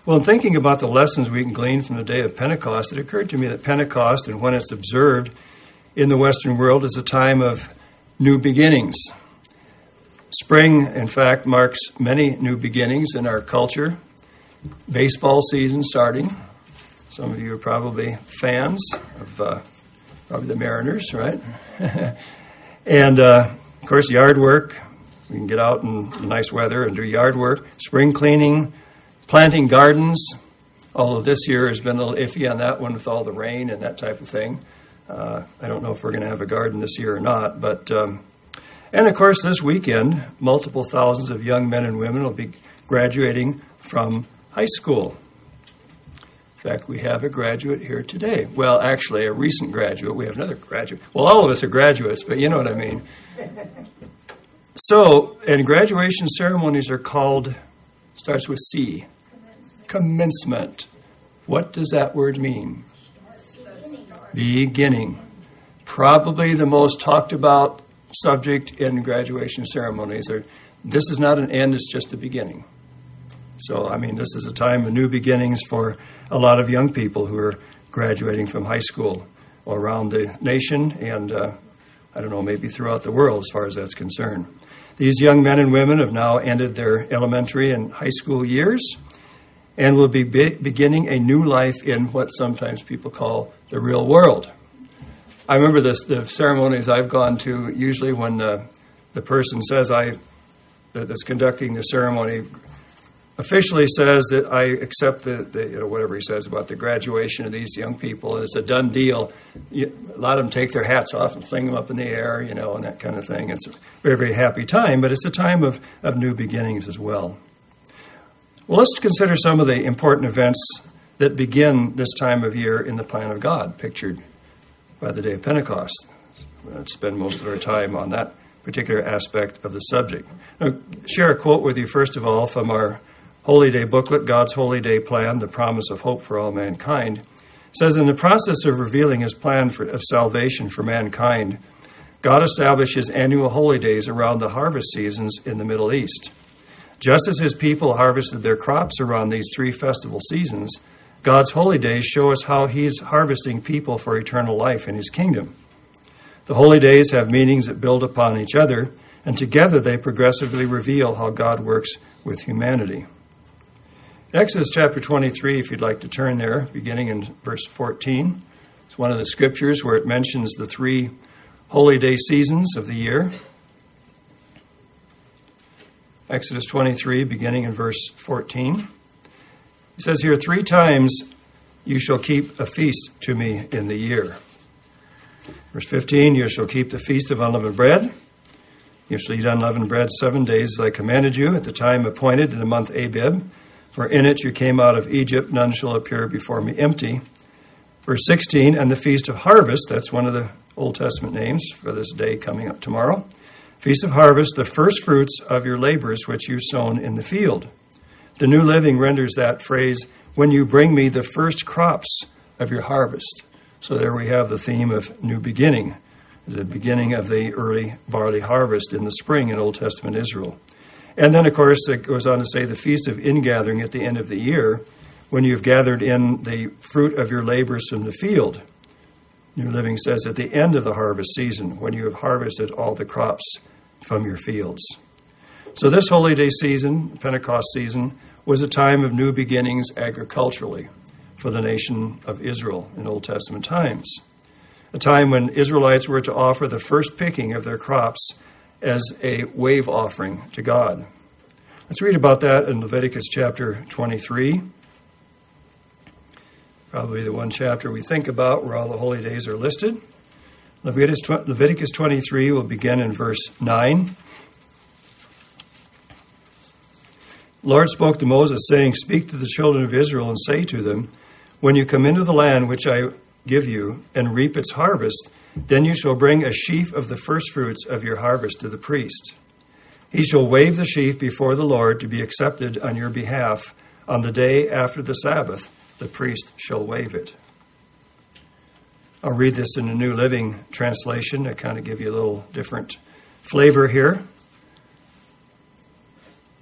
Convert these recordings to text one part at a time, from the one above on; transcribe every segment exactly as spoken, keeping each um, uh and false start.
Well, in thinking about the lessons we can glean from the day of Pentecost, it occurred to me that Pentecost, and when it's observed in the Western world, is a time of new beginnings. Spring, in fact, marks many new beginnings in our culture. Baseball season starting. Some of you are probably fans of uh, probably the Mariners, right? and, uh, of course, yard work. We can get out in nice weather and do yard work. Spring cleaning, planting gardens, although this year has been a little iffy on that one with all the rain and that type of thing. Uh, I don't know if we're going to have a garden this year or not. But um, and, of course, this weekend, multiple thousands of young men and women will be graduating from high school. In fact, we have a graduate here today. Well, actually, a recent graduate. We have another graduate. Well, all of us are graduates, but you know what I mean. So, and graduation ceremonies are called, starts with C, commencement. Commencement. What does that word mean? Beginning. Beginning. Probably the most talked about subject in graduation ceremonies. Are, this is not an end, it's just a beginning. So, I mean, this is a time of new beginnings for a lot of young people who are graduating from high school or around the nation and, uh, I don't know, maybe throughout the world as far as that's concerned. These young men and women have now ended their elementary and high school years and will be, be beginning a new life in what sometimes people call the real world. I remember this, the ceremonies I've gone to, usually when uh, the person says I, that's conducting the ceremony, officially says that I accept the, the, you know, whatever he says about the graduation of these young people. It's a done deal. You, a lot of them take their hats off and fling them up in the air, you know, and that kind of thing. It's a very, very happy time, but it's a time of, of new beginnings as well. Well, let's consider some of the important events that begin this time of year in the plan of God, pictured by the day of Pentecost. Let's spend most of our time on that particular aspect of the subject. I'll share a quote with you, first of all, from our Holy Day booklet, God's Holy Day Plan, the promise of hope for all mankind. It says, in the process of revealing his plan for, of salvation for mankind, God established his annual holy days around the harvest seasons in the Middle East. Just as his people harvested their crops around these three festival seasons, God's holy days show us how he's harvesting people for eternal life in his kingdom. The holy days have meanings that build upon each other, and together they progressively reveal how God works with humanity. Exodus chapter twenty-three, if you'd like to turn there, beginning in verse fourteen. It's one of the scriptures where it mentions the three holy day seasons of the year. Exodus twenty-three, beginning in verse fourteen. It says here, three times you shall keep a feast to me in the year. Verse fifteen, you shall keep the feast of unleavened bread. You shall eat unleavened bread seven days as I commanded you at the time appointed in the month Abib. For in it you came out of Egypt, none shall appear before me empty. Verse sixteen, and the Feast of Harvest, that's one of the Old Testament names for this day coming up tomorrow. Feast of Harvest, the first fruits of your labors which you've sown in the field. The New Living renders that phrase, when you bring me the first crops of your harvest. So there we have the theme of new beginning, the beginning of the early barley harvest in the spring in Old Testament Israel. And then, of course, it goes on to say the Feast of Ingathering at the end of the year, when you've gathered in the fruit of your labors from the field. New Living says at the end of the harvest season, when you have harvested all the crops from your fields. So this holy day season, Pentecost season, was a time of new beginnings agriculturally for the nation of Israel in Old Testament times. A time when Israelites were to offer the first picking of their crops as a wave offering to God. Let's read about that in Leviticus chapter twenty-three. Probably the one chapter we think about where all the holy days are listed. Leviticus twenty-three will begin in verse nine. The Lord spoke to Moses, saying, speak to the children of Israel and say to them, when you come into the land which I give you and reap its harvest, then you shall bring a sheaf of the firstfruits of your harvest to the priest. He shall wave the sheaf before the Lord to be accepted on your behalf. On the day after the Sabbath, the priest shall wave it. I'll read this in the New Living Translation to kind of give you a little different flavor here.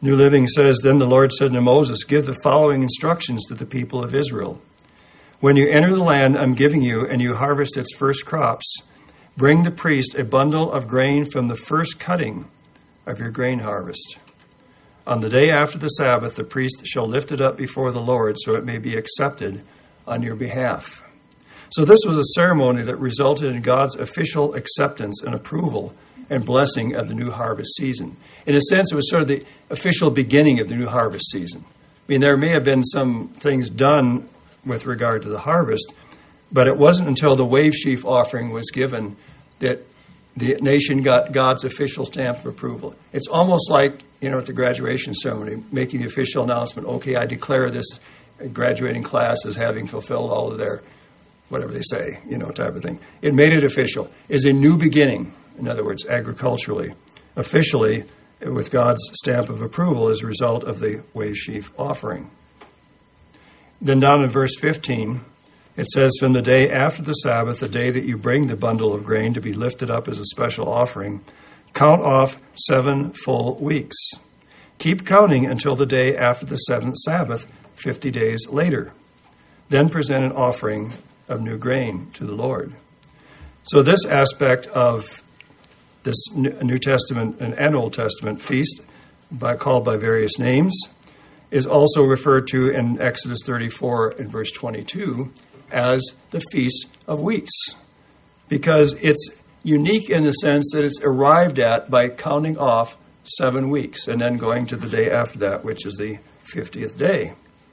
New Living says, "Then the Lord said to Moses, give the following instructions to the people of Israel. When you enter the land I'm giving you and you harvest its first crops, bring the priest a bundle of grain from the first cutting of your grain harvest. On the day after the Sabbath, the priest shall lift it up before the Lord so it may be accepted on your behalf." So this was a ceremony that resulted in God's official acceptance and approval and blessing of the new harvest season. In a sense, it was sort of the official beginning of the new harvest season. I mean, there may have been some things done with regard to the harvest, but it wasn't until the wave sheaf offering was given that the nation got God's official stamp of approval. It's almost like, you know, at the graduation ceremony, making the official announcement, okay, I declare this graduating class as having fulfilled all of their, whatever they say, you know, type of thing. It made it official. It's a new beginning, in other words, agriculturally, officially, with God's stamp of approval as a result of the wave sheaf offering. Then down in verse fifteen, it says, "From the day after the Sabbath, the day that you bring the bundle of grain to be lifted up as a special offering, count off seven full weeks. Keep counting until the day after the seventh Sabbath, fifty days later. Then present an offering of new grain to the Lord." So this aspect of this New Testament and Old Testament feast, by, called by various names, is also referred to in Exodus thirty-four and verse twenty-two as the Feast of Weeks, because it's unique in the sense that it's arrived at by counting off seven weeks and then going to the day after that, which is the fiftieth day.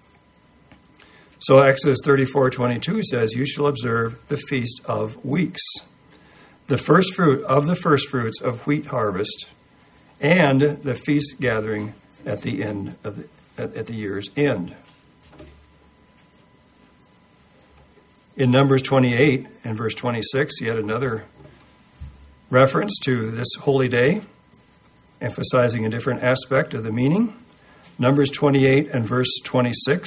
So Exodus thirty-four twenty-two says, "You shall observe the Feast of Weeks, the first fruit of the first fruits of wheat harvest, and the feast gathering at the end of the, at, at the year's end." In Numbers twenty-eight and verse twenty-six, yet another reference to this holy day, emphasizing a different aspect of the meaning. Numbers twenty-eight and verse twenty-six.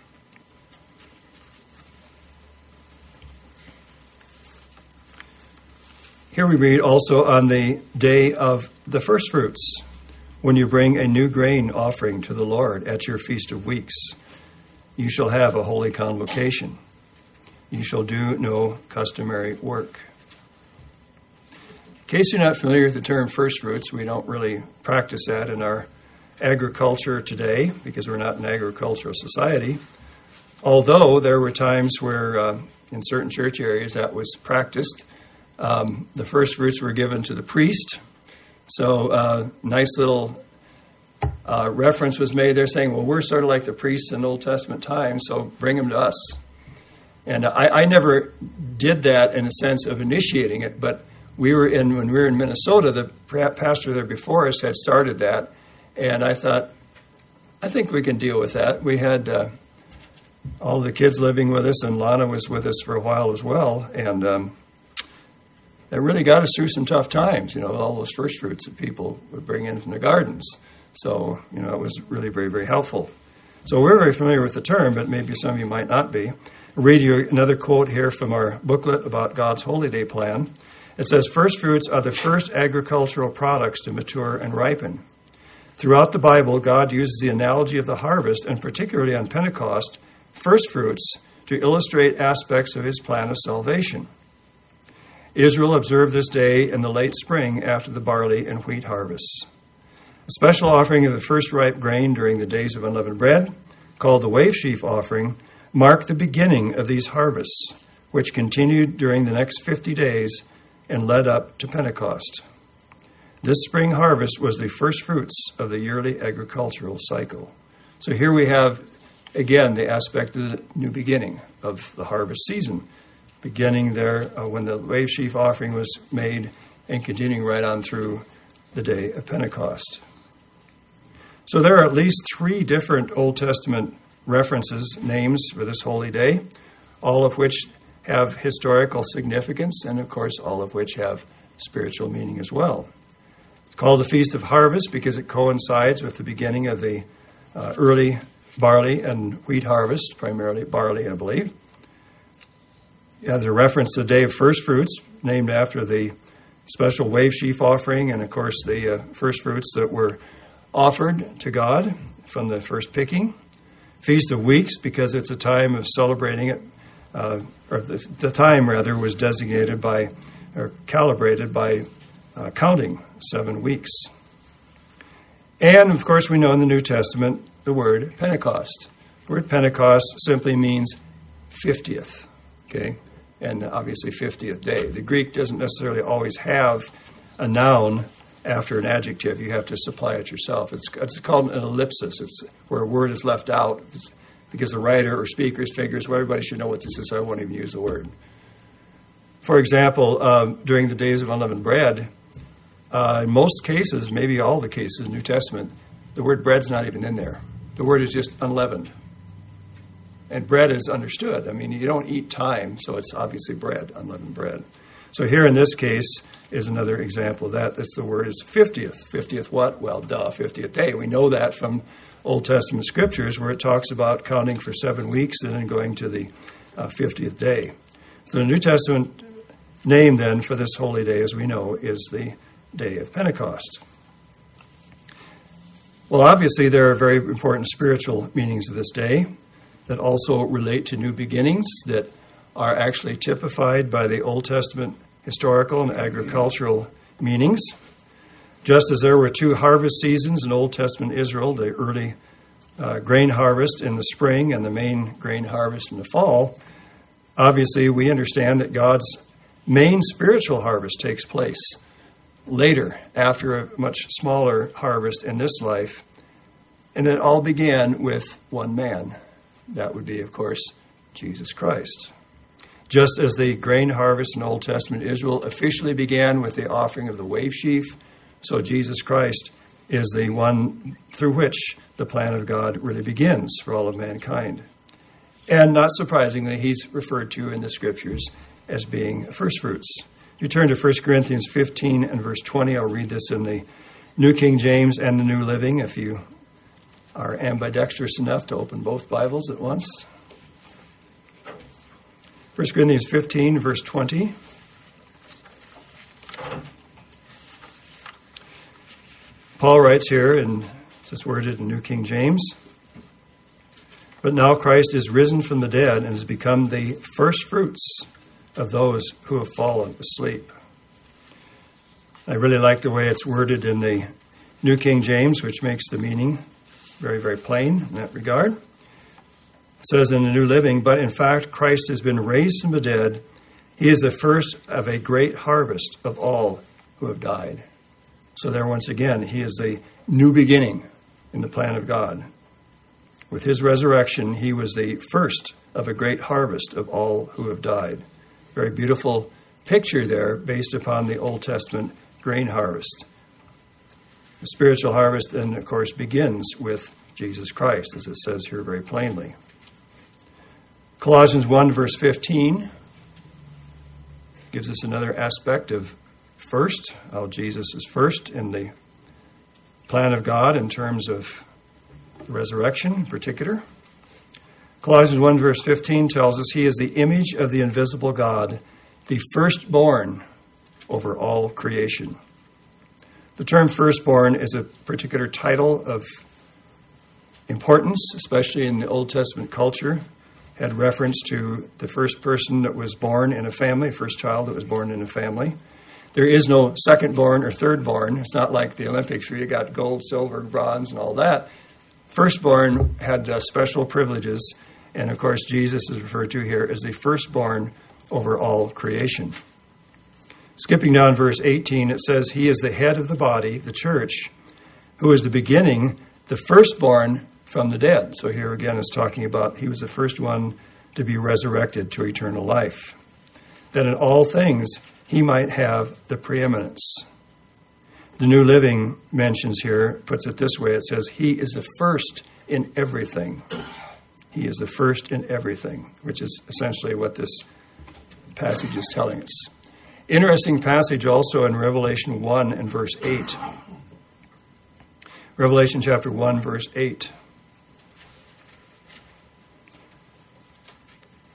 Here we read, "Also on the day of the first fruits, when you bring a new grain offering to the Lord at your Feast of Weeks, you shall have a holy convocation. You shall do no customary work." In case you're not familiar with the term first fruits, we don't really practice that in our agriculture today because we're not an agricultural society. Although there were times where uh, in certain church areas that was practiced. Um, the first fruits were given to the priest. So uh, nice little uh, reference was made there saying, well, we're sort of like the priests in Old Testament times, so bring them to us. And I, I never did that in a sense of initiating it, but we were in when we were in Minnesota, the pastor there before us had started that, and I thought, I think we can deal with that. We had uh, all the kids living with us, and Lana was with us for a while as well, and um, that really got us through some tough times, you know, all those first fruits that people would bring in from the gardens. So, you know, it was really very, very helpful. So we're very familiar with the term, but maybe some of you might not be. I'll read you another quote here from our booklet about God's Holy Day plan. It says, "First fruits are the first agricultural products to mature and ripen. Throughout the Bible, God uses the analogy of the harvest, and particularly on Pentecost, first fruits, to illustrate aspects of his plan of salvation. Israel observed this day in the late spring after the barley and wheat harvests. A special offering of the first ripe grain during the days of unleavened bread, called the wave sheaf offering, marked the beginning of these harvests, which continued during the next fifty days and led up to Pentecost. This spring harvest was the first fruits of the yearly agricultural cycle." So here we have, again, the aspect of the new beginning of the harvest season. Beginning there uh, when the wave sheaf offering was made and continuing right on through the day of Pentecost. So there are at least three different Old Testament references, names for this holy day, all of which have historical significance and, of course, all of which have spiritual meaning as well. It's called the Feast of Harvest because it coincides with the beginning of the uh, early barley and wheat harvest, primarily barley, I believe. As a reference to the Day of First Fruits, named after the special wave sheaf offering, and of course the uh, first fruits that were offered to God from the first picking. Feast of Weeks, because it's a time of celebrating it, uh, or the, the time, rather, was designated by, or calibrated by uh, counting seven weeks. And, of course, we know in the New Testament the word Pentecost. The word Pentecost simply means fiftieth, okay? And obviously fiftieth day. The Greek doesn't necessarily always have a noun after an adjective. You have to supply it yourself. It's, it's called an ellipsis. It's where a word is left out because the writer or speakers figures, well, everybody should know what this is, so I won't even use the word. For example, um, during the days of unleavened bread, uh, in most cases, maybe all the cases in the New Testament, the word bread's not even in there. The word is just unleavened. And bread is understood. I mean, you don't eat time, so it's obviously bread, unleavened bread. So here in this case is another example of that. That's the word is fiftieth. fiftieth what? Well, duh, fiftieth day. We know that from Old Testament scriptures where it talks about counting for seven weeks and then going to the uh, fiftieth day. So the New Testament name then for this holy day, as we know, is the day of Pentecost. Well, obviously there are very important spiritual meanings of this day that also relate to new beginnings that are actually typified by the Old Testament historical and agricultural meanings. Just as there were two harvest seasons in Old Testament Israel, the early uh, grain harvest in the spring and the main grain harvest in the fall, obviously we understand that God's main spiritual harvest takes place later, after a much smaller harvest in this life. And it all began with one man. That would be, of course, Jesus Christ. Just as the grain harvest in Old Testament Israel officially began with the offering of the wave sheaf, so Jesus Christ is the one through which the plan of God really begins for all of mankind. And not surprisingly, he's referred to in the scriptures as being first fruits. If you turn to First Corinthians fifteen and verse twenty, I'll read this in the New King James and the New Living, if you are ambidextrous enough to open both Bibles at once. First Corinthians fifteen, verse twenty. Paul writes here, and it's worded in New King James, "But now Christ is risen from the dead and has become the first fruits of those who have fallen asleep." I really like the way it's worded in the New King James, which makes the meaning very, very plain in that regard. It says in the New Living, "But in fact, Christ has been raised from the dead. He is the first of a great harvest of all who have died." So there once again, he is the new beginning in the plan of God. With his resurrection, he was the first of a great harvest of all who have died. Very beautiful picture there based upon the Old Testament grain harvest. The spiritual harvest then, of course, begins with Jesus Christ, as it says here very plainly. Colossians one, verse fifteen, gives us another aspect of first, how Jesus is first in the plan of God in terms of the resurrection in particular. Colossians one, verse fifteen tells us he is the image of the invisible God, the firstborn over all creation. The term firstborn is a particular title of importance, especially in the Old Testament culture. Had reference to the first person that was born in a family, first child that was born in a family. There is no secondborn or thirdborn. It's not like the Olympics where you got gold, silver, bronze, and all that. Firstborn had uh, special privileges, and of course Jesus is referred to here as the firstborn over all creation. Skipping down verse eighteen, it says, he is the head of the body, the church, who is the beginning, the firstborn from the dead. So here again it's talking about he was the first one to be resurrected to eternal life, that in all things he might have the preeminence. The New Living mentions here, puts it this way, it says, he is the first in everything. He is the first in everything, which is essentially what this passage is telling us. Interesting passage also in Revelation one and verse eight. Revelation chapter one, verse eight.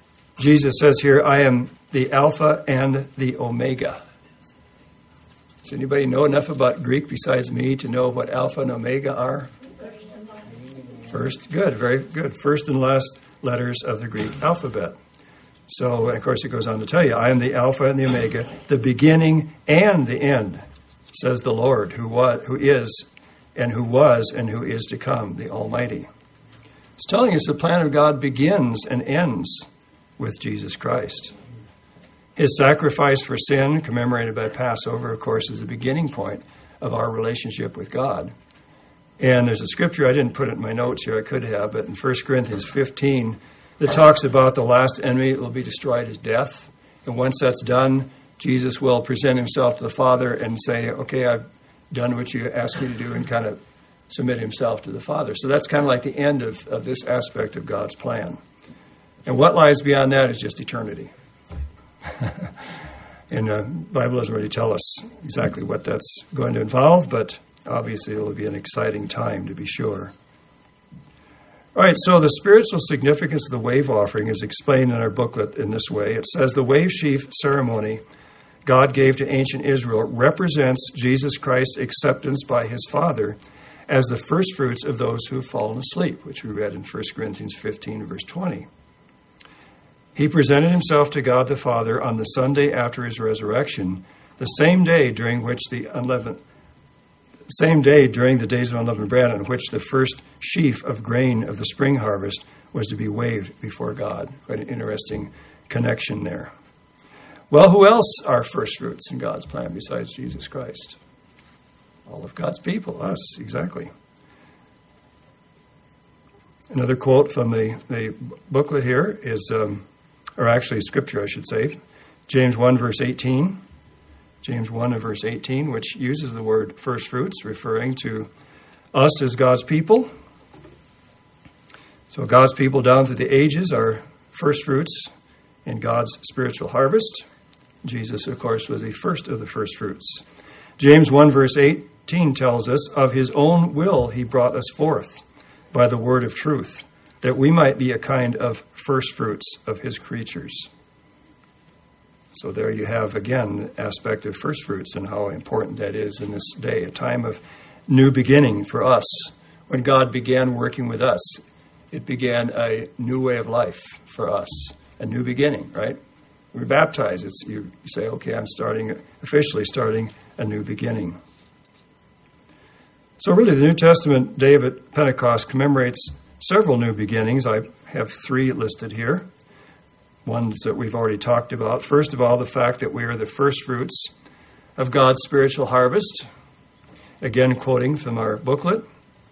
Jesus says here, I am the Alpha and the Omega. Does anybody know enough about Greek besides me to know what Alpha and Omega are? First, good, very good. First and last letters of the Greek alphabet. So, and of course, it goes on to tell you, I am the Alpha and the Omega, the beginning and the end, says the Lord, who was, who is, and who was, and who is to come, the Almighty. It's telling us the plan of God begins and ends with Jesus Christ. His sacrifice for sin, commemorated by Passover, of course, is the beginning point of our relationship with God. And there's a scripture, I didn't put it in my notes here, I could have, but in First Corinthians fifteen, that talks about the last enemy that will be destroyed is death. And once that's done, Jesus will present himself to the Father and say, okay, I've done what you asked me to do, and kind of submit himself to the Father. So that's kind of like the end of, of this aspect of God's plan. And what lies beyond that is just eternity. And the Bible doesn't really tell us exactly what that's going to involve, but obviously it will be an exciting time to be sure. All right, so the spiritual significance of the wave offering is explained in our booklet in this way. It says the wave sheaf ceremony God gave to ancient Israel represents Jesus Christ's acceptance by his Father as the first fruits of those who have fallen asleep, which we read in First Corinthians fifteen, verse twenty. He presented himself to God the Father on the Sunday after his resurrection, the same day during which the unleavened, same day during the days of unleavened bread, on which the first sheaf of grain of the spring harvest was to be waved before God. Quite an interesting connection there. Well, who else are first fruits in God's plan besides Jesus Christ? All of God's people, us, exactly. Another quote from the, the booklet here is, um, or actually scripture, I should say, James one, verse eighteen. James one and verse eighteen, which uses the word first fruits, referring to us as God's people. So God's people down through the ages are first fruits in God's spiritual harvest. Jesus, of course, was the first of the first fruits. James one, verse eighteen tells us, of his own will he brought us forth by the word of truth, that we might be a kind of first fruits of his creatures. So there you have, again, the aspect of first fruits and how important that is in this day, a time of new beginning for us. When God began working with us, it began a new way of life for us, a new beginning, right? We're baptized. It's, you say, okay, I'm starting, officially starting a new beginning. So really, the New Testament day of Pentecost commemorates several new beginnings. I have three listed here. Ones that we've already talked about. First of all, the fact that we are the first fruits of God's spiritual harvest. Again, quoting from our booklet.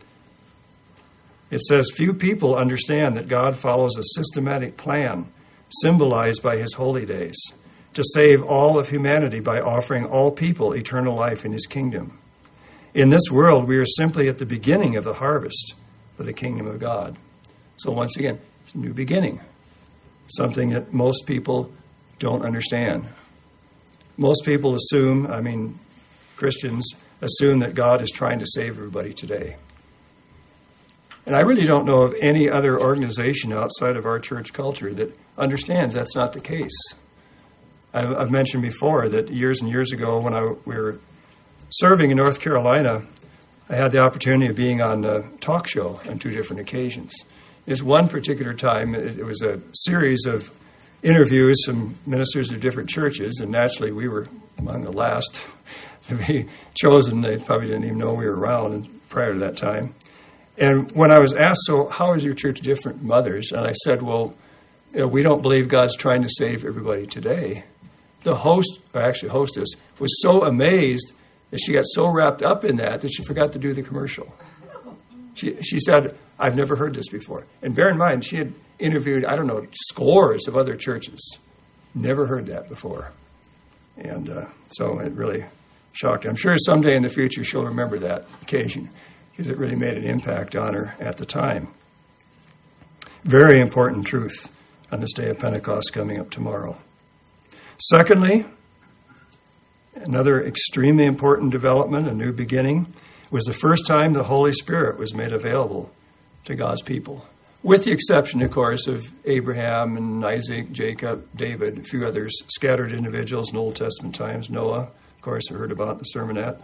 It says, few people understand that God follows a systematic plan symbolized by his holy days to save all of humanity by offering all people eternal life in his kingdom. In this world, we are simply at the beginning of the harvest for the kingdom of God. So once again, it's a new beginning. Something that most people don't understand. Most people assume, I mean, Christians assume that God is trying to save everybody today. And I really don't know of any other organization outside of our church culture that understands that's not the case. I've, I've mentioned before that years and years ago when I we were serving in North Carolina, I had the opportunity of being on a talk show on two different occasions. This one particular time, it, it was a series of interviews from ministers of different churches, and naturally we were among the last to be chosen. They probably didn't even know we were around prior to that time. And when I was asked, so how is your church different from others? And I said, well, you know, we don't believe God's trying to save everybody today. The host, or actually hostess, was so amazed that she got so wrapped up in that that she forgot to do the commercial. She she said, I've never heard this before. And bear in mind, she had interviewed, I don't know, scores of other churches. Never heard that before. And uh, so it really shocked her. I'm sure someday in the future she'll remember that occasion because it really made an impact on her at the time. Very important truth on this day of Pentecost coming up tomorrow. Secondly, another extremely important development, a new beginning, was the first time the Holy Spirit was made available to God's people. With the exception, of course, of Abraham and Isaac, Jacob, David, a few others, scattered individuals in Old Testament times, Noah, of course, I heard about in the sermonette.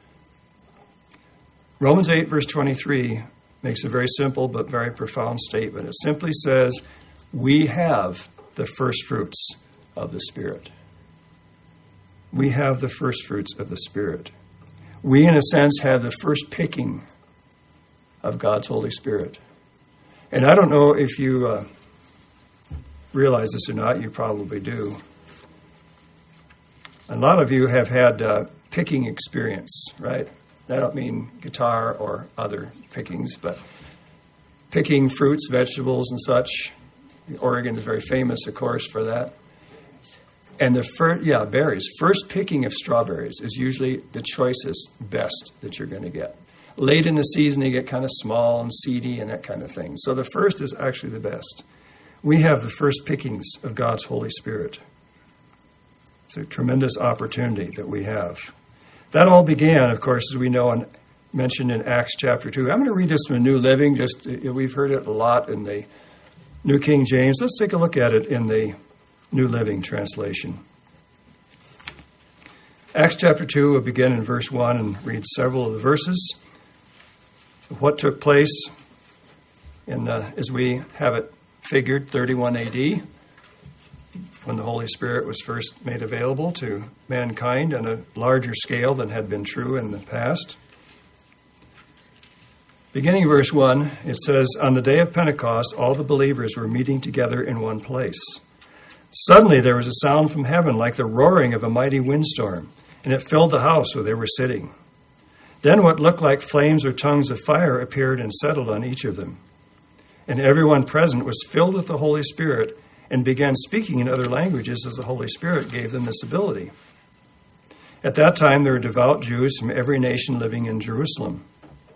Romans eight, verse twenty-three, makes a very simple but very profound statement. It simply says, we have the first fruits of the Spirit. We have the first fruits of the Spirit. We, in a sense, have the first picking of God's Holy Spirit. And I don't know if you uh, realize this or not. You probably do. A lot of you have had uh, picking experience, right? I don't mean guitar or other pickings, but picking fruits, vegetables, and such. Oregon is very famous, of course, for that. And the first, yeah, berries. First picking of strawberries is usually the choicest, best that you're going to get. Late in the season, they get kind of small and seedy and that kind of thing. So the first is actually the best. We have the first pickings of God's Holy Spirit. It's a tremendous opportunity that we have. That all began, of course, as we know and mentioned in Acts chapter two. I'm going to read this from the New Living. Just we've heard it a lot in the New King James. Let's take a look at it in the New Living Translation. Acts chapter two will begin in verse one and read several of the verses of what took place in the, as we have it figured, thirty-one A D, when the Holy Spirit was first made available to mankind on a larger scale than had been true in the past. Beginning verse one, it says, on the day of Pentecost, all the believers were meeting together in one place. Suddenly there was a sound from heaven like the roaring of a mighty windstorm, and it filled the house where they were sitting. Then what looked like flames or tongues of fire appeared and settled on each of them. And everyone present was filled with the Holy Spirit and began speaking in other languages as the Holy Spirit gave them this ability. At that time there were devout Jews from every nation living in Jerusalem.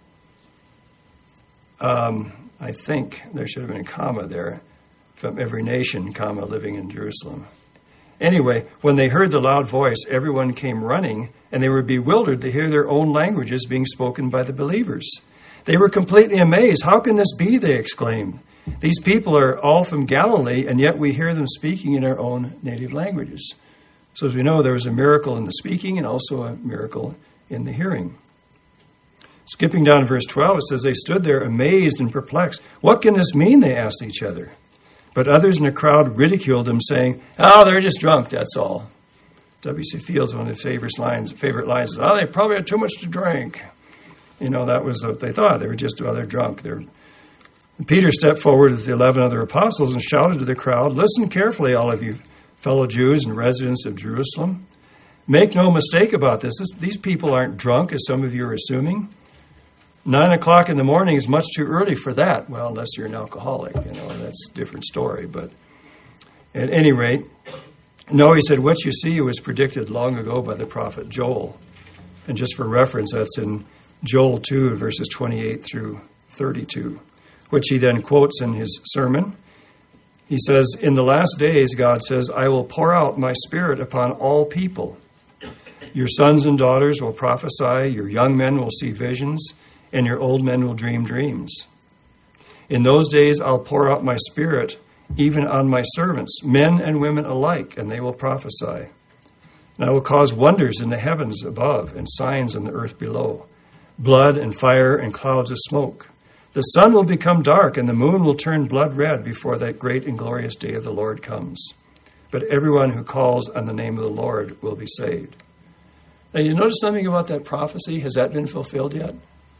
Um, I think there should have been a comma there. From every nation, comma, living in Jerusalem. Anyway, when they heard the loud voice, everyone came running, and they were bewildered to hear their own languages being spoken by the believers. They were completely amazed. How can this be? They exclaimed. These people are all from Galilee, and yet we hear them speaking in our own native languages. So as we know, there was a miracle in the speaking and also a miracle in the hearing. Skipping down to verse twelve, it says, they stood there amazed and perplexed. What can this mean? They asked each other. But others in the crowd ridiculed them, saying, oh, they're just drunk, that's all. W C Fields, one of his favorite lines, favorite lines is, oh, they probably had too much to drink. You know, that was what they thought. They were just, well, they're drunk. They're... Peter stepped forward with the eleven other apostles and shouted to the crowd, listen carefully, all of you fellow Jews and residents of Jerusalem. Make no mistake about this. this. These people aren't drunk, as some of you are assuming. Nine o'clock in the morning is much too early for that. Well, unless you're an alcoholic, you know, that's a different story. But at any rate, no, he said, what you see was predicted long ago by the prophet Joel. And just for reference, that's in Joel two, verses twenty-eight through thirty-two, which he then quotes in his sermon. He says, in the last days, God says, I will pour out my spirit upon all people. Your sons and daughters will prophesy, your young men will see visions, and your old men will dream dreams. In those days I'll pour out my spirit even on my servants, men and women alike, and they will prophesy. And I will cause wonders in the heavens above and signs on the earth below, blood and fire and clouds of smoke. The sun will become dark and the moon will turn blood red before that great and glorious day of the Lord comes. But everyone who calls on the name of the Lord will be saved. Now, you notice something about that prophecy? Has that been fulfilled yet?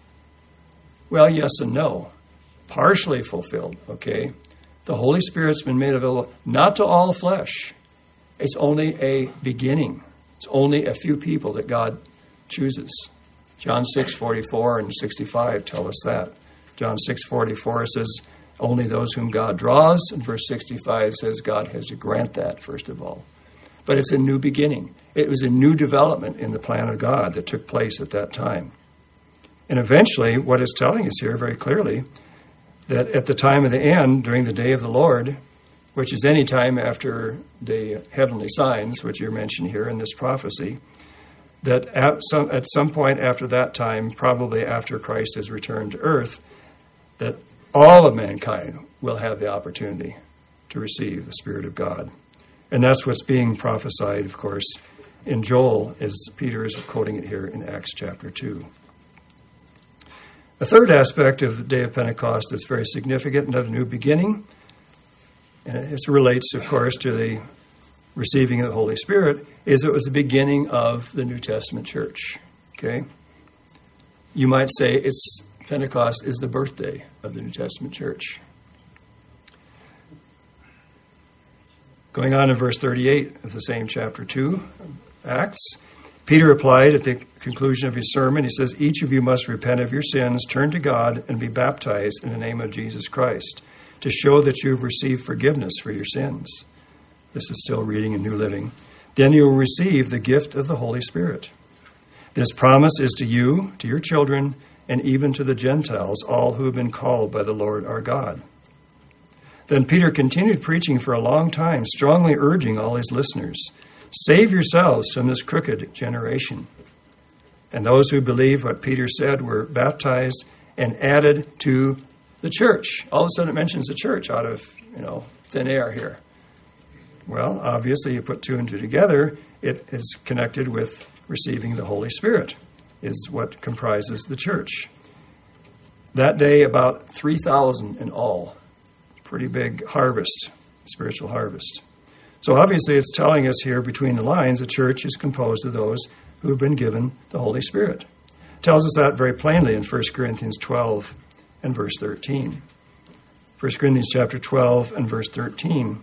Well, yes and no. Partially fulfilled, okay? The Holy Spirit's been made available not to all flesh. It's only a beginning. It's only a few people that God chooses. John six forty-four and sixty-five tell us that. John six forty-four says, only those whom God draws. And verse sixty-five says God has to grant that, first of all. But it's a new beginning. It was a new development in the plan of God that took place at that time. And eventually, what it's telling us here very clearly, that at the time of the end, during the day of the Lord, which is any time after the heavenly signs, which are mentioned here in this prophecy, that at some, at some point after that time, probably after Christ has returned to earth, that all of mankind will have the opportunity to receive the Spirit of God. And that's what's being prophesied, of course, in Joel, as Peter is quoting it here in Acts chapter two. A third aspect of the day of Pentecost that's very significant and of a new beginning, and it relates, of course, to the receiving of the Holy Spirit, is it was the beginning of the New Testament church. Okay? You might say it's Pentecost is the birthday of the New Testament church. Going on in verse thirty-eight of the same chapter two, Acts, Peter replied at the conclusion of his sermon, he says, each of you must repent of your sins, turn to God, and be baptized in the name of Jesus Christ, to show that you've received forgiveness for your sins. This is still reading in New Living. Then you will receive the gift of the Holy Spirit. This promise is to you, to your children, and even to the Gentiles, all who have been called by the Lord our God. Then Peter continued preaching for a long time, strongly urging all his listeners, save yourselves from this crooked generation. And those who believed what Peter said were baptized and added to the church. All of a sudden it mentions the church out of, you know, thin air here. Well, obviously you put two and two together, it is connected with receiving the Holy Spirit, is what comprises the church. That day, about three thousand in all. Pretty big harvest, spiritual harvest. So obviously it's telling us here between the lines, the church is composed of those who have been given the Holy Spirit. It tells us that very plainly in First Corinthians twelve and verse thirteen. First Corinthians chapter twelve and verse thirteen.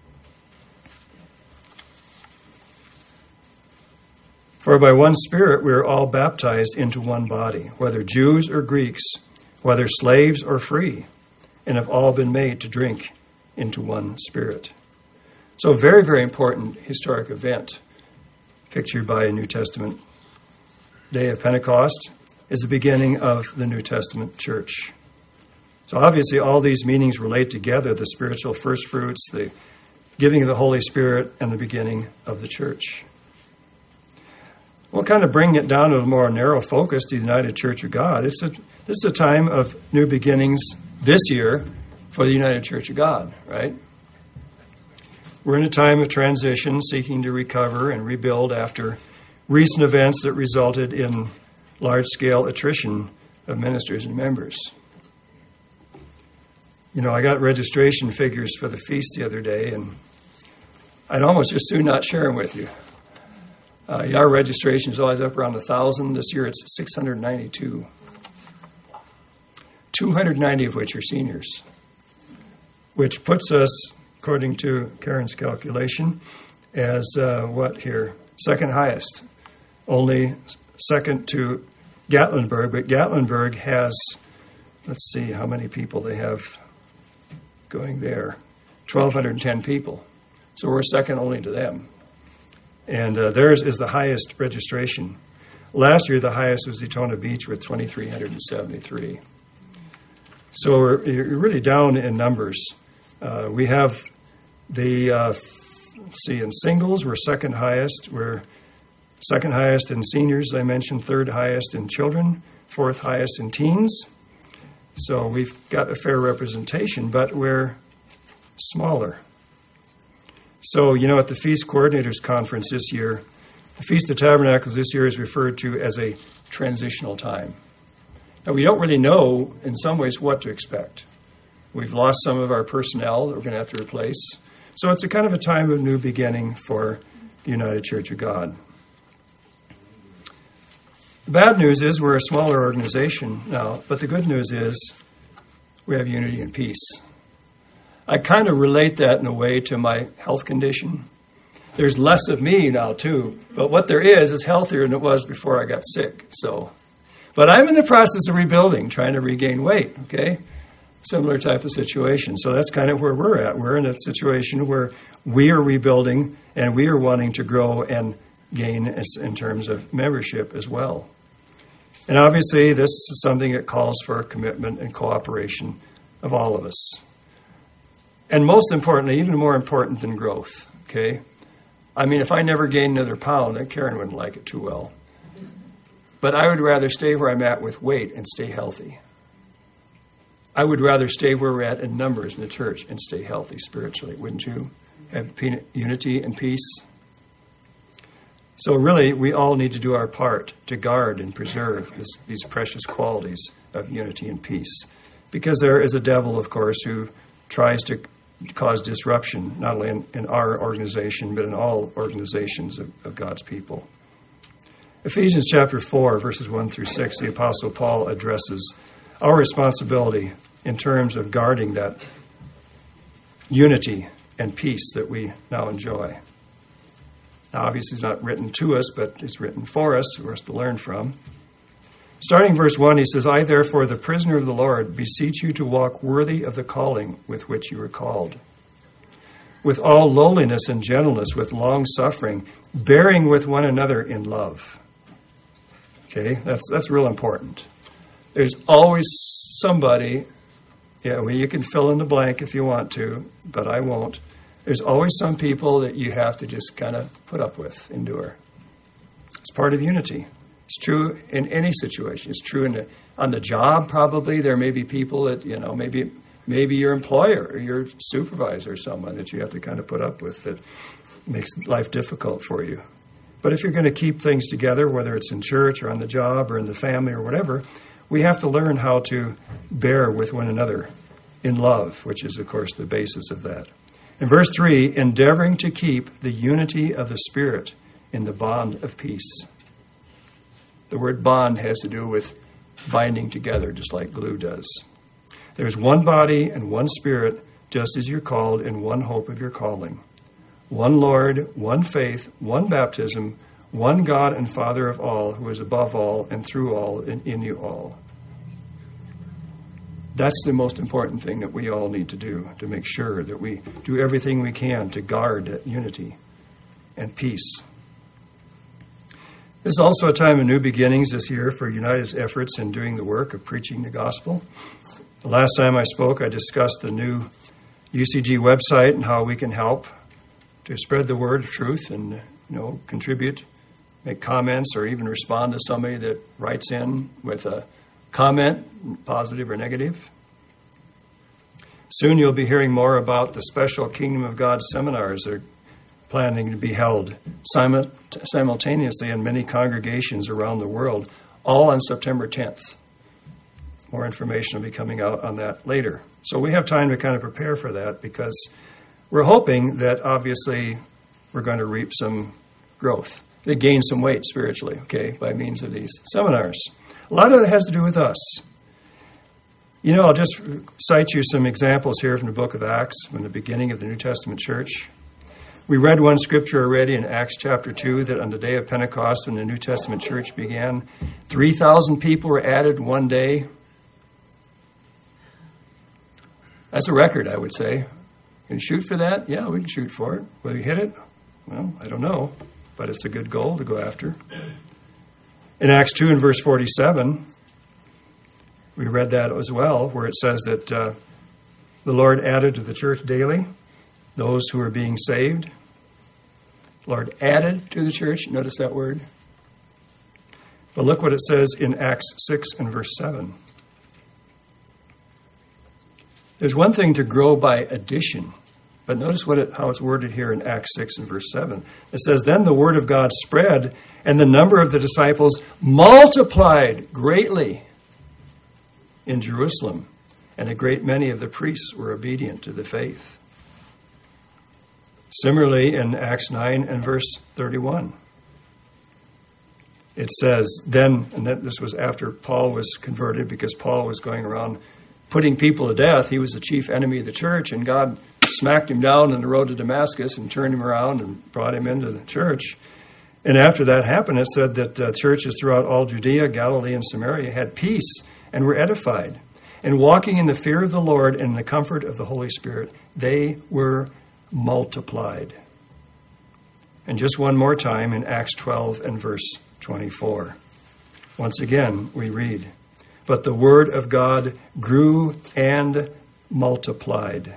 For by one Spirit we are all baptized into one body, whether Jews or Greeks, whether slaves or free, and have all been made to drink into one Spirit. So a very, very important historic event pictured by a New Testament day of Pentecost is the beginning of the New Testament church. So obviously all these meanings relate together, the spiritual first fruits, the giving of the Holy Spirit, and the beginning of the church. We'll kind of bring it down to a more narrow focus to the United Church of God. It's a, this is a time of new beginnings this year for the United Church of God, right? We're in a time of transition, seeking to recover and rebuild after recent events that resulted in large-scale attrition of ministers and members. You know, I got registration figures for the feast the other day, and I'd almost just soon not share them with you. Uh, our registration is always up around one thousand. This year it's six hundred ninety-two. two hundred ninety of which are seniors, which puts us, according to Karen's calculation, as uh, what here? Second highest. Only second to Gatlinburg, but Gatlinburg has, let's see how many people they have going there. one thousand two hundred ten people. So we're second only to them. And uh, theirs is the highest registration. Last year, the highest was Daytona Beach with two thousand three hundred seventy-three. So we're, you're really down in numbers. Uh, we have the, uh, let's see, in singles, we're second highest. We're second highest in seniors, I mentioned, third highest in children, fourth highest in teens. So we've got a fair representation, but we're smaller. So, you know, at the Feast Coordinators Conference this year, the Feast of Tabernacles this year is referred to as a transitional time. Now, we don't really know, in some ways, what to expect. We've lost some of our personnel that we're going to have to replace. So it's a kind of a time of new beginning for the United Church of God. The bad news is we're a smaller organization now, but the good news is we have unity and peace. I kind of relate that in a way to my health condition. There's less of me now, too, but what there is is healthier than it was before I got sick. So, but I'm in the process of rebuilding, trying to regain weight, okay? Similar type of situation. So that's kind of where we're at. We're in a situation where we are rebuilding and we are wanting to grow and gain in terms of membership as well. And obviously, this is something that calls for commitment and cooperation of all of us. And most importantly, even more important than growth, okay? I mean, if I never gained another pound, then Karen wouldn't like it too well. But I would rather stay where I'm at with weight and stay healthy. I would rather stay where we're at in numbers in the church and stay healthy spiritually, wouldn't you? Have unity and peace. So really, we all need to do our part to guard and preserve this, these precious qualities of unity and peace. Because there is a devil, of course, who tries to cause disruption, not only in, in our organization, but in all organizations of, of God's people. Ephesians chapter four, verses one through six, the Apostle Paul addresses our responsibility in terms of guarding that unity and peace that we now enjoy. Now, obviously, it's not written to us, but it's written for us, for us to learn from. Starting verse one, he says, I, therefore, the prisoner of the Lord, beseech you to walk worthy of the calling with which you were called, with all lowliness and gentleness, with long suffering, bearing with one another in love. Okay, that's that's real important. There's always somebody, yeah, well, you can fill in the blank if you want to, but I won't. There's always some people that you have to just kind of put up with, endure. It's part of unity. It's true in any situation. It's true in the, on the job, probably. There may be people that, you know, maybe maybe your employer or your supervisor or someone that you have to kind of put up with that makes life difficult for you. But if you're going to keep things together, whether it's in church or on the job or in the family or whatever, we have to learn how to bear with one another in love, which is, of course, the basis of that. In verse three, endeavoring to keep the unity of the Spirit in the bond of peace. The word bond has to do with binding together, just like glue does. There's one body and one Spirit, just as you're called, in one hope of your calling. One Lord, one faith, one baptism, one God and Father of all, who is above all and through all and in you all. That's the most important thing that we all need to do, to make sure that we do everything we can to guard that unity and peace. This is also a time of new beginnings this year for United's efforts in doing the work of preaching the gospel. The last time I spoke, I discussed the new U C G website and how we can help to spread the word of truth and, you know, contribute, make comments, or even respond to somebody that writes in with a comment, positive or negative. Soon you'll be hearing more about the special Kingdom of God seminars that are planning to be held simultaneously in many congregations around the world, all on September tenth. More information will be coming out on that later. So we have time to kind of prepare for that, because we're hoping that obviously we're going to reap some growth. They gain some weight spiritually, okay, by means of these seminars. A lot of it has to do with us. You know, I'll just cite you some examples here from the book of Acts, from the beginning of the New Testament church. We read one scripture already in Acts chapter two, that on the day of Pentecost, when the New Testament church began, three thousand people were added one day. That's a record, I would say. Can you shoot for that? Yeah, we can shoot for it. Will you hit it? Well, I don't know, but it's a good goal to go after. In Acts two and verse forty-seven, we read that as well, where it says that uh, the Lord added to the church daily those who are being saved. The Lord added to the church. Notice that word. But look what it says in Acts six and verse seven. There's one thing to grow by addition, but notice what it, how it's worded here in Acts six and verse seven. It says, then the word of God spread, and the number of the disciples multiplied greatly in Jerusalem, and a great many of the priests were obedient to the faith. Similarly, in Acts nine and verse thirty-one, it says, then, and then this was after Paul was converted, because Paul was going around putting people to death. He was the chief enemy of the church, and God smacked him down on the road to Damascus and turned him around and brought him into the church. And after that happened, it said that uh, churches throughout all Judea, Galilee, and Samaria had peace and were edified. And walking in the fear of the Lord and in the comfort of the Holy Spirit, they were multiplied. And just one more time in Acts twelve and verse twenty-four. Once again, we read, but the word of God grew and multiplied.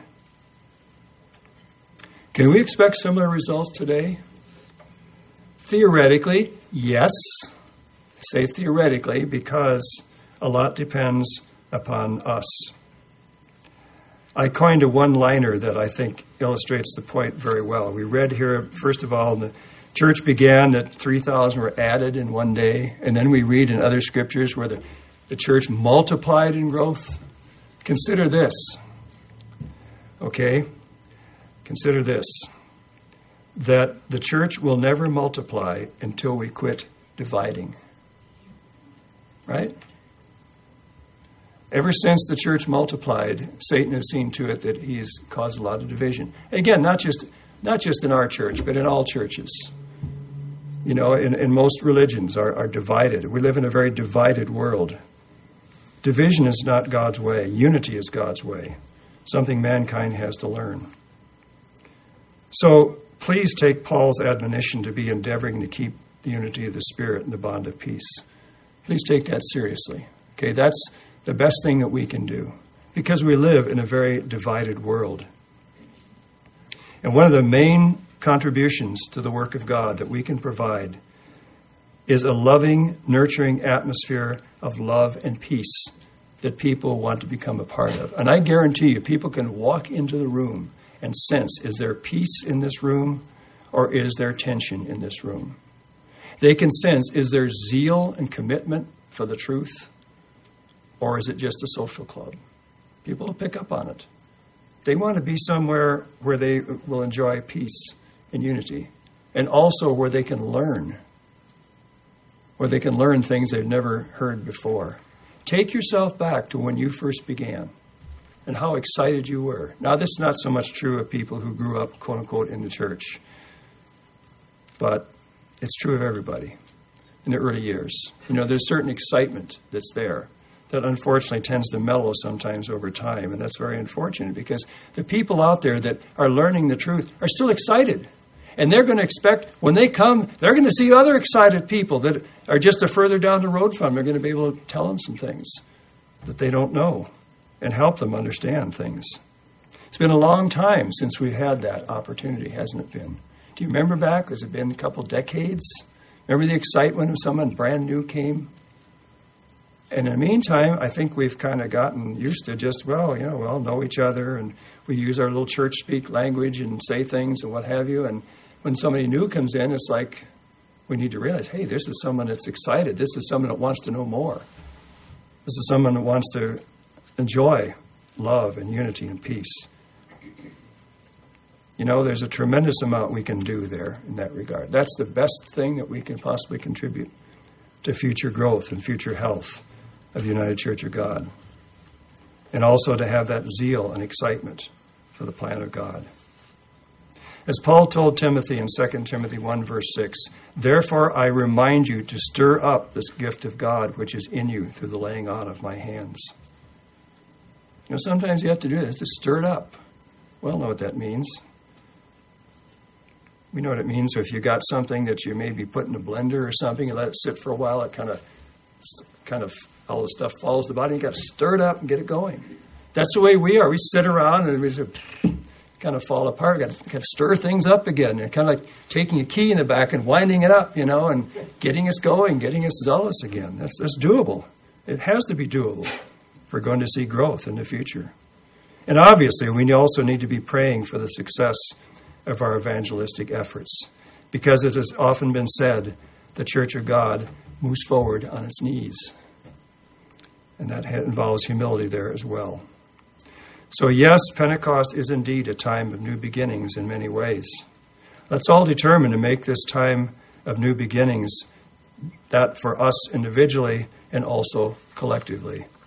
Can we expect similar results today? Theoretically, yes. I say theoretically because a lot depends upon us. I coined a one-liner that I think illustrates the point very well. We read here, first of all, in the church began that three thousand were added in one day. And then we read in other scriptures where the, the church multiplied in growth. Consider this. Okay? Consider this. That the church will never multiply until we quit dividing. Right? Ever since the church multiplied, Satan has seen to it that he's caused a lot of division. Again, not just not just in our church, but in all churches. You know, in, in most religions are, are divided. We live in a very divided world. Division is not God's way. Unity is God's way. Something mankind has to learn. So please take Paul's admonition to be endeavoring to keep the unity of the Spirit and the bond of peace. Please take that seriously. Okay, that's the best thing that we can do, because we live in a very divided world. And one of the main contributions to the work of God that we can provide is a loving, nurturing atmosphere of love and peace that people want to become a part of. And I guarantee you, people can walk into the room and sense, is there peace in this room or is there tension in this room? They can sense, is there zeal and commitment for the truth? Or is it just a social club? People will pick up on it. They want to be somewhere where they will enjoy peace and unity, and also where they can learn, where they can learn things they've never heard before. Take yourself back to when you first began and how excited you were. Now, this is not so much true of people who grew up, quote unquote, in the church, but it's true of everybody in the early years. You know, there's certain excitement that's there that unfortunately tends to mellow sometimes over time. And that's very unfortunate, because the people out there that are learning the truth are still excited. And they're going to expect, when they come, they're going to see other excited people that are just a further down the road from them. They're going to be able to tell them some things that they don't know and help them understand things. It's been a long time since we've had that opportunity, hasn't it been? Do you remember back? Has it been a couple decades? Remember the excitement when someone brand new came? And in the meantime, I think we've kind of gotten used to just, well, you know, we all know each other, and we use our little church speak language and say things and what have you. And when somebody new comes in, it's like we need to realize, hey, this is someone that's excited. This is someone that wants to know more. This is someone that wants to enjoy love and unity and peace. You know, there's a tremendous amount we can do there in that regard. That's the best thing that we can possibly contribute to future growth and future health of the United Church of God. And also to have that zeal and excitement for the plan of God. As Paul told Timothy in Second Timothy one, verse six, therefore I remind you to stir up this gift of God which is in you through the laying on of my hands. You know, sometimes you have to do this, to stir it up. We all know what that means. We know what it means. So if you got something that you maybe put in a blender or something and let it sit for a while, it kind of, kind of, all the stuff follows the body. You got to stir it up and get it going. That's the way we are. We sit around and we just kind of fall apart. Got to, got to stir things up again. And kind of like taking a key in the back and winding it up, you know, and getting us going, getting us zealous again. That's, that's doable. It has to be doable if we're going to see growth in the future. And obviously, we also need to be praying for the success of our evangelistic efforts, because it has often been said the Church of God moves forward on its knees, and that involves humility there as well. So yes, Pentecost is indeed a time of new beginnings in many ways. Let's all determine to make this time of new beginnings that for us individually and also collectively.